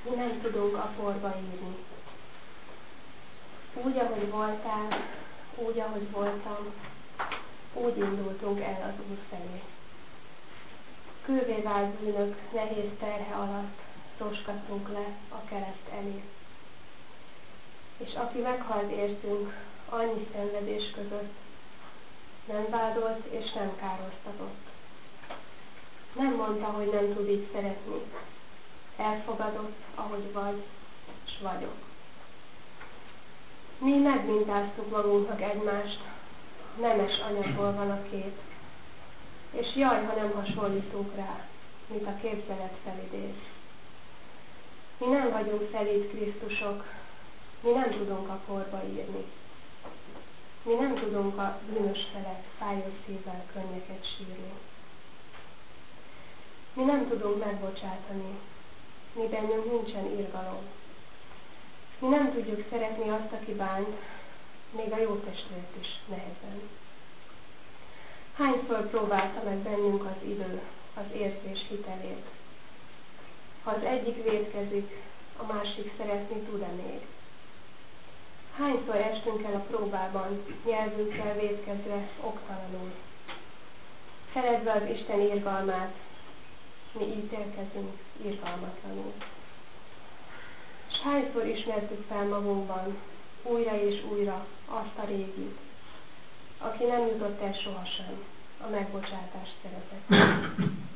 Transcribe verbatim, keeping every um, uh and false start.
Mi nem tudunk a porba írni. Úgy, ahogy voltál, úgy, ahogy voltam, úgy indultunk el az Úr felé. Kővé vált bűnök nehéz terhe alatt roskadtunk le a kereszt elé. És aki meghalt értünk annyi szenvedés között, nem vádolt és nem károztatott. Nem mondta, hogy nem tud így szeretni. Elfogadott, ahogy vagy, s vagyok. Mi megmintáztuk magunknak egymást, nemes anyagból van a kép, és jaj, ha nem hasonlítunk rá, mint a képzelet felidéz. Mi nem vagyunk szelíd Krisztusok, mi nem tudunk a porba írni. Mi nem tudunk a bűnös felett fájó szívvel könnyeket sírni. Mi nem tudunk megbocsátani, mi bennünk nincsen irgalom. Mi nem tudjuk szeretni azt, aki bánt, még a jó testvért is nehezen. Hányszor próbálta meg bennünk az idő az érzés hitelét? Ha az egyik vétkezik, a másik szeretni tud-e még? Hányszor estünk el a próbában, nyelvünkkel vétkezve oktalanul? Feledve az Isten irgalmát, mi ítélkezünk irgalmatlanul. S hányszor ismertük fel magunkban újra és újra azt a régit, aki nem jutott el sohasem a megbocsátás szeretetét.